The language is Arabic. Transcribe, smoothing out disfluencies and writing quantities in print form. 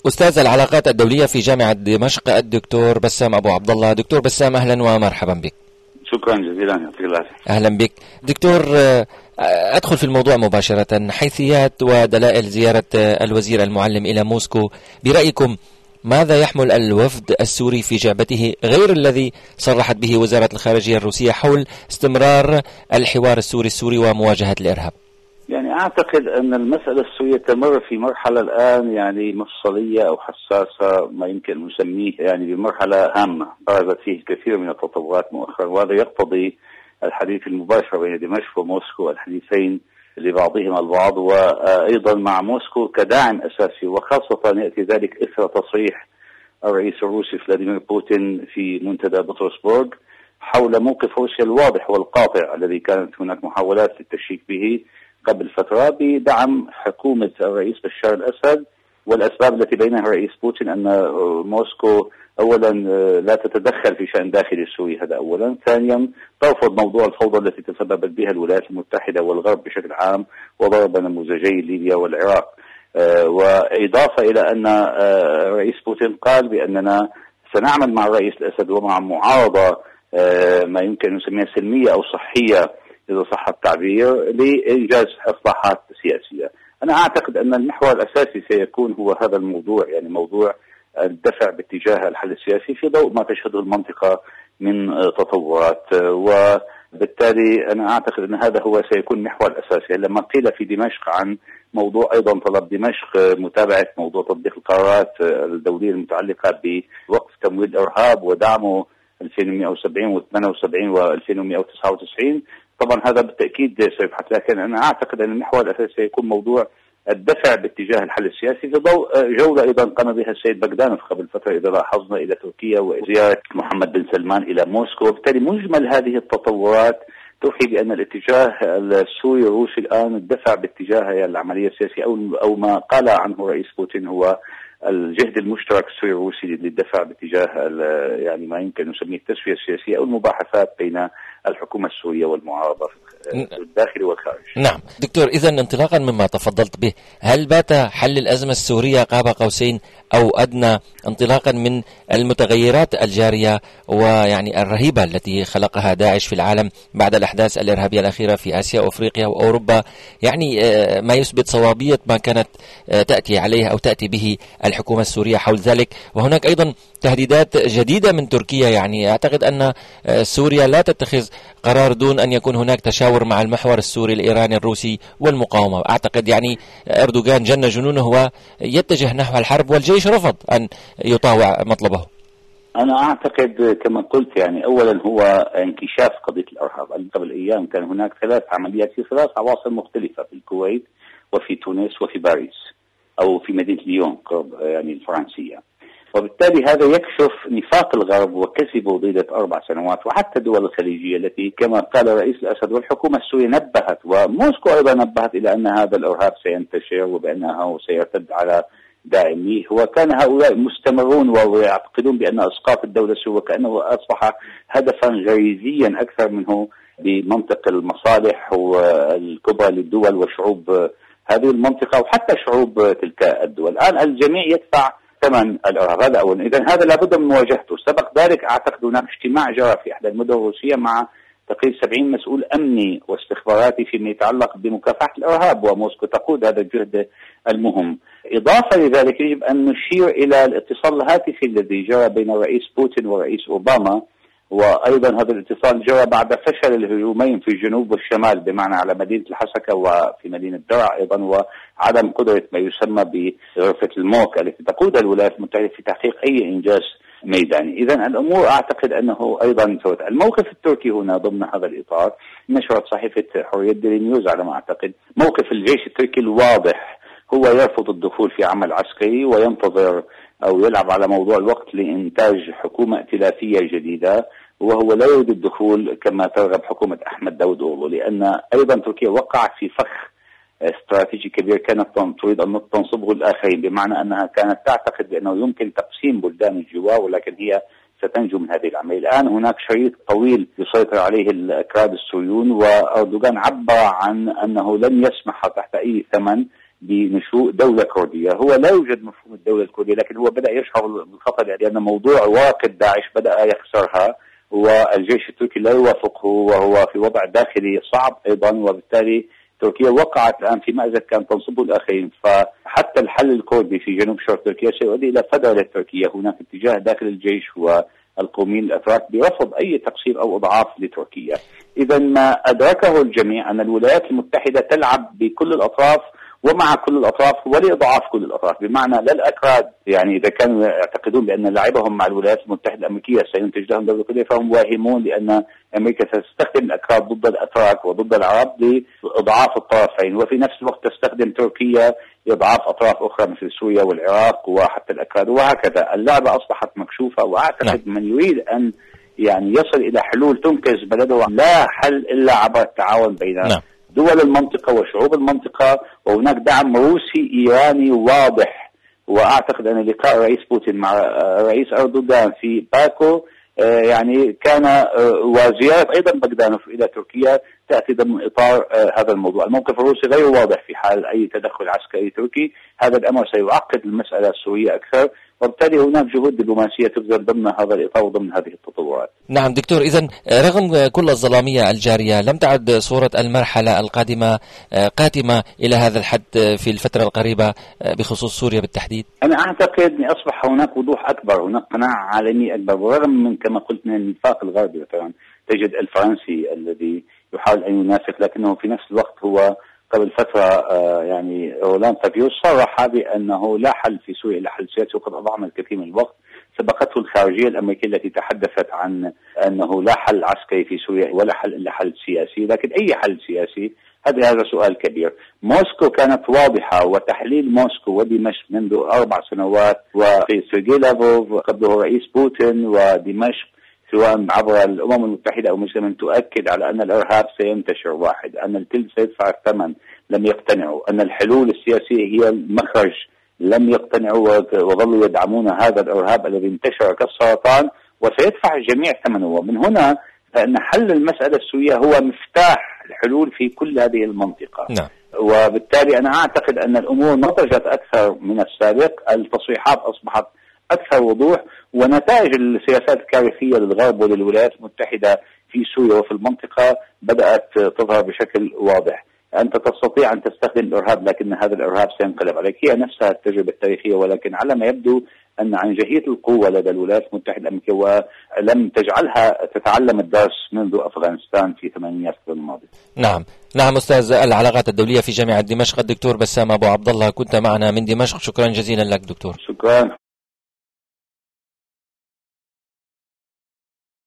أستاذ العلاقات الدولية في جامعة دمشق الدكتور بسام أبو عبد الله. دكتور بسام، أهلا ومرحبا بك. شكرا جزيلا، يعطيك العافية. أهلا بك دكتور. أدخل في الموضوع مباشرة. حيثيات ودلائل زيارة الوزير المعلم إلى موسكو، برأيكم ماذا يحمل الوفد السوري في جعبته غير الذي صرحت به وزارة الخارجية الروسية حول استمرار الحوار السوري ومواجهة الإرهاب؟ يعني أعتقد أن المسألة السورية تمر في مرحلة الآن يعني مفصلية أو حساسة، ما يمكن نسميه يعني بمرحلة هامة برزت فيه الكثير من التطورات مؤخرا، وهذا يقتضي الحديث المباشر بين دمشق وموسكو، الحديثين لبعضهما البعض، وأيضا مع موسكو كداعم أساسي، وخاصة يأتي ذلك إثر تصريح الرئيس الروسي فلاديمير بوتين في منتدى بطرسبورغ حول موقف روسيا الواضح والقاطع الذي كانت هناك محاولات للتشكيك به قبل فترة بدعم حكومة الرئيس بشار الأسد، والأسباب التي بينها الرئيس بوتين أن موسكو أولا لا تتدخل في شأن داخلي سوري، هذا أولا. ثانيا ترفض موضوع الفوضى التي تسببت بها الولايات المتحدة والغرب بشكل عام، وضرب نموذجي ليبيا والعراق. وإضافة إلى أن الرئيس بوتين قال بأننا سنعمل مع الرئيس الأسد ومع معارضة ما يمكن أن نسميها سلمية أو صحية إذا صح التعبير لإنجاز إصلاحات سياسية. أنا أعتقد أن المحور الأساسي سيكون هو هذا الموضوع، يعني موضوع الدفع باتجاه الحل السياسي في ضوء ما تشهده المنطقة من تطورات، وبالتالي أنا أعتقد أن هذا هو سيكون محور الأساسي. لما قيل في دمشق عن موضوع أيضا طلب دمشق متابعة موضوع تطبيق القرارات الدولية المتعلقة بوقف تمويل الإرهاب ودعمه 2170 و78 و2199، طبعا هذا بالتأكيد سيبحث، لكن أنا أعتقد أن المحور الأساسي سيكون موضوع الدفع باتجاه الحل السياسي في ضوء جولة أيضا قام بها السيد بغدانوف قبل فترة إذا لاحظنا إلى تركيا وزيارة محمد بن سلمان إلى موسكو. وبالتالي مجمل هذه التطورات توحي بأن الاتجاه السوري الروسي الآن الدفع باتجاه العملية السياسية أو ما قال عنه رئيس بوتين هو الجهد المشترك السوري الروسي للدفع باتجاه يعني ما يمكن نسميه التسوية السياسية أو المباحثات بين الحكومة السورية والمعارضة في الداخل والخارج. نعم دكتور، إذن انطلاقا مما تفضلت به، هل بات حل الأزمة السورية قاب قوسين أو أدنى انطلاقا من المتغيرات الجارية ويعني الرهيبة التي خلقها داعش في العالم بعد الأحداث الإرهابية الأخيرة في آسيا وأفريقيا وأوروبا، يعني ما يثبت صوابية ما كانت تأتي عليه أو تأتي به الحكومة السورية حول ذلك؟ وهناك أيضا تهديدات جديدة من تركيا، يعني أعتقد أن سوريا لا تتخذ قرار دون أن يكون هناك تشاور مع المحور السوري الإيراني الروسي والمقاومة. أعتقد يعني أردوغان جن جنونه ويتجه نحو الحرب والجيش رفض أن يطاوع مطلبه. أنا أعتقد كما قلت يعني أولا هو انكشاف قضية الإرهاب. قبل أيام كان هناك 3 عمليات في 3 عواصم مختلفة، في الكويت وفي تونس وفي باريس أو في مدينة ليون يعني الفرنسية، وبالتالي هذا يكشف نفاق الغرب وكذبه ضيلة 4 سنوات، وحتى الدول الخليجية التي كما قال رئيس الأسد والحكومة السورية نبهت، وموسكو أيضا نبهت إلى أن هذا الإرهاب سينتشر وبأنه سيرتد على داعميه، وكان هؤلاء مستمرون ويعتقدون بأن إسقاط الدولة السورية وكأنه أصبح هدفا غريزيا أكثر منه بمنطق المصالح والكبرى للدول وشعوب هذه المنطقة وحتى شعوب تلك الدول. الآن الجميع يدفع ثمن الإرهاب، هذا أولا. إذن هذا لابد من مواجهته. سبق ذلك أعتقد هناك اجتماع جرى في إحدى المدن الروسية مع تقريبا 70 مسؤول أمني واستخباراتي فيما يتعلق بمكافحة الإرهاب، وموسكو تقود هذا الجهد المهم. إضافة لذلك يجب أن نشير إلى الاتصال الهاتفي الذي جرى بين الرئيس بوتين والرئيس أوباما، وأيضا هذا الاتصال جرى بعد فشل الهجومين في الجنوب والشمال بمعنى على مدينة الحسكة وفي مدينة درع أيضا، وعدم قدرة ما يسمى بغرفة الموك التي تقودها الولايات المتحدة في تحقيق أي إنجاز ميداني. إذن الأمور أعتقد أنه أيضا الموقف التركي هنا ضمن هذا الإطار. نشرت صحيفة حرية ديلي نيوز على ما أعتقد موقف الجيش التركي الواضح هو يرفض الدخول في عمل عسكري وينتظر أو يلعب على موضوع الوقت لإنتاج حكومة ائتلافية جديدة، وهو لا يريد الدخول كما ترغب حكومة أحمد داود أوغلو، لأن أيضا تركيا وقعت في فخ استراتيجي كبير كانت تريد أن تنصبه الآخرين، بمعنى أنها كانت تعتقد بأنه يمكن تقسيم بلدان الجوار ولكن هي ستنجو من هذه العملية. الآن هناك شريط طويل يسيطر عليه الأكراد السوريون، وأردوغان عبر عن أنه لن يسمح تحت أي ثمن بنشوء دولة كردية. هو لا يوجد مفهوم الدولة الكردية، لكن هو بدأ يشعر بالخطر لأن موضوع واقد داعش بدأ يخسرها، والجيش التركي لا يوافقه، وهو في وضع داخلي صعب أيضا، وبالتالي تركيا وقعت الآن في مأزق كان تنصبه الآخرين. فحتى الحل الكردي في جنوب شرق تركيا سيؤدي إلى فدرة تركيا. هناك اتجاه داخل الجيش والقوميين الأتراك برفض أي تقصير أو إضعاف لتركيا. إذا ما أدركه الجميع أن الولايات المتحدة تلعب بكل الأطراف ومع كل الأطراف ولإضعاف كل الأطراف، بمعنى لا الأكراد يعني إذا كانوا يعتقدون بأن لعبهم مع الولايات المتحدة الأمريكية سينتج لهم دولة كردية فهم واهمون، لأن أمريكا ستستخدم الأكراد ضد الأتراك وضد العرب لإضعاف الطرفين، وفي نفس الوقت تستخدم تركيا لإضعاف أطراف أخرى مثل سوريا والعراق وحتى الأكراد، وهكذا. اللعبة أصبحت مكشوفة، وأعتقد من يريد أن يعني يصل إلى حلول تنقذ بلده لا حل إلا عبر التعاون بين دول المنطقة وشعوب المنطقة، وهناك دعم روسي إيراني واضح. وأعتقد أن لقاء رئيس بوتين مع رئيس أردوغان في باكو يعني كان وزيارة أيضا بغدانوف إلى تركيا تأتي ضمن إطار هذا الموضوع. الموقف الروسي غير واضح في حال أي تدخل عسكري تركي، هذا الأمر سيعقد المسألة السورية أكثر، وبالتالي هناك جهود دبلوماسية تبذل ضمن هذا الإطار وضمن هذه التطورات. نعم دكتور، إذن رغم كل الظلامية الجارية لم تعد صورة المرحلة القادمة قاتمة إلى هذا الحد في الفترة القريبة بخصوص سوريا بالتحديد؟ أنا أعتقد أن أصبح هناك وضوح أكبر، هناك قناعة عالمية أكبر، ورغم من كما قلت من النفاق الغربي. مثلا تجد الفرنسي الذي يحاول أن ينافق، لكنه في نفس الوقت هو قبل فترة يعني رولاند فابيوس صرح بأنه لا حل في سوريا إلا حل سياسي، وقد أضعنا الكثير من الوقت. سبقته الخارجية الأمريكية التي تحدثت عن أنه لا حل عسكري في سوريا ولا حل إلا حل سياسي، لكن أي حل سياسي هذا سؤال كبير. موسكو كانت واضحة، وتحليل موسكو ودمشق منذ 4 سنوات، وفي سيرجي لافروف قبله رئيس بوتين ودمشق سواء عبر الأمم المتحدة أو مثل من تؤكد على أن الإرهاب سينتشر، واحد أن الكل سيدفع الثمن، لم يقتنعوا. أن الحلول السياسية هي المخرج، لم يقتنعوا وظلوا يدعمون هذا الإرهاب الذي انتشر كالسرطان وسيدفع الجميع ثمنه. ومن هنا فإن حل المسألة السورية هو مفتاح الحلول في كل هذه المنطقة. نعم. وبالتالي أنا أعتقد أن الأمور نضجت أكثر من السابق، التصريحات أصبحت أكثر وضوح، ونتائج السياسات الكارثية للغرب وللولايات المتحدة في سوريا وفي المنطقة بدأت تظهر بشكل واضح. أنت تستطيع أن تستخدم الإرهاب، لكن هذا الإرهاب سينقلب عليك. هي نفسها التجربة التاريخية، ولكن على ما يبدو أن عنجهية القوة لدى الولايات المتحدة الأمريكية ولم تجعلها تتعلم الدرس منذ أفغانستان في 8 القرن الماضي. نعم أستاذ العلاقات الدولية في جامعة دمشق الدكتور بسام أبو عبد الله، كنت معنا من دمشق. شكرا جزيلا لك دكتور. شكرا.